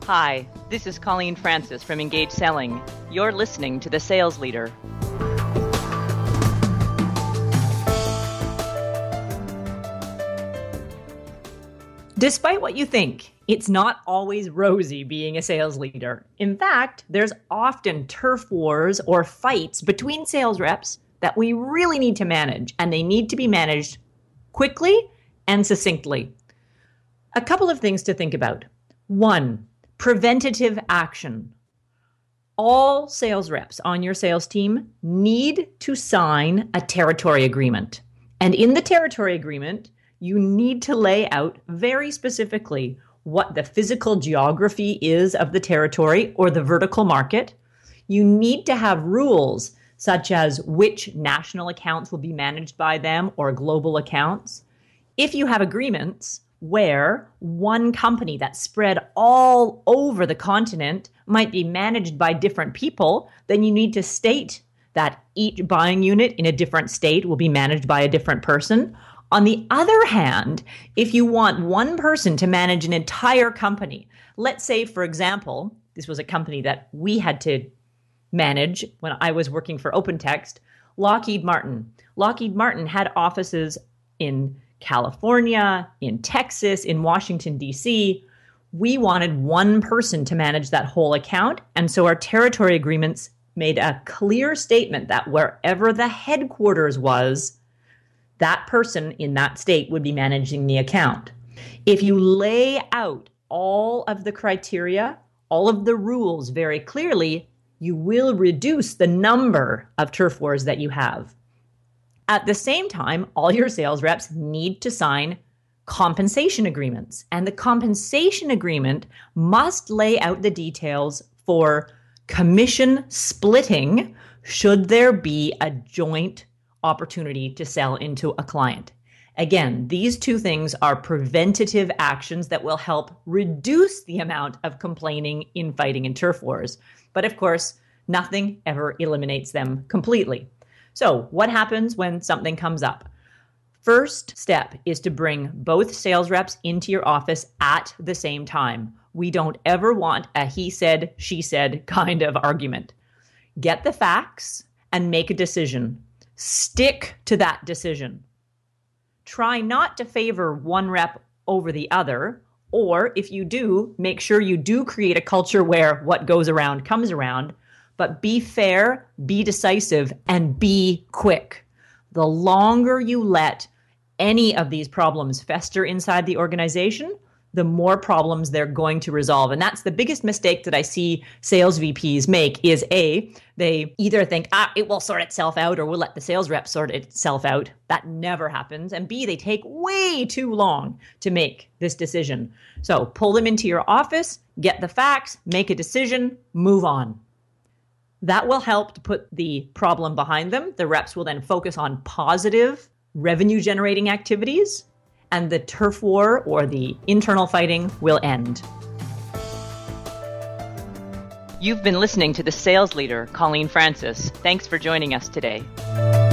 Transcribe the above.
Hi, this is Colleen Francis from Engage Selling. You're listening to The Sales Leader. Despite what you think, it's not always rosy being a sales leader. In fact, there's often turf wars or fights between sales reps that we really need to manage, and they need to be managed quickly and succinctly. A couple of things to think about. One, preventative action. All sales reps on your sales team need to sign a territory agreement. And in the territory agreement, you need to lay out very specifically what the physical geography is of the territory or the vertical market. You need to have rules such as which national accounts will be managed by them or global accounts. If you have agreements where one company that's spread all over the continent might be managed by different people, then you need to state that each buying unit in a different state will be managed by a different person. On the other hand, if you want one person to manage an entire company, let's say, for example, this was a company that we had to manage when I was working for OpenText, Lockheed Martin. Lockheed Martin had offices in California, in Texas, in Washington, D.C. We wanted one person to manage that whole account. And so our territory agreements made a clear statement that wherever the headquarters was, that person in that state would be managing the account. If you lay out all of the criteria, all of the rules very clearly, you will reduce the number of turf wars that you have. At the same time, all your sales reps need to sign compensation agreements. And the compensation agreement must lay out the details for commission splitting should there be a joint opportunity to sell into a client. Again, these two things are preventative actions that will help reduce the amount of complaining, infighting, and turf wars. But of course, nothing ever eliminates them completely. So what happens when something comes up? First step is to bring both sales reps into your office at the same time. We don't ever want a he said, she said kind of argument. Get the facts and make a decision. Stick to that decision. Try not to favor one rep over the other, or if you do, make sure you do create a culture where what goes around comes around. But be fair, be decisive, and be quick. The longer you let any of these problems fester inside the organization, the more problems they're going to resolve. And that's the biggest mistake that I see sales VPs make is A, they either think, it will sort itself out, or we'll let the sales rep sort itself out. That never happens. And B, they take way too long to make this decision. So pull them into your office, get the facts, make a decision, move on. That will help to put the problem behind them. The reps will then focus on positive revenue-generating activities, and the turf war or the internal fighting will end. You've been listening to The Sales Leader, Colleen Francis. Thanks for joining us today.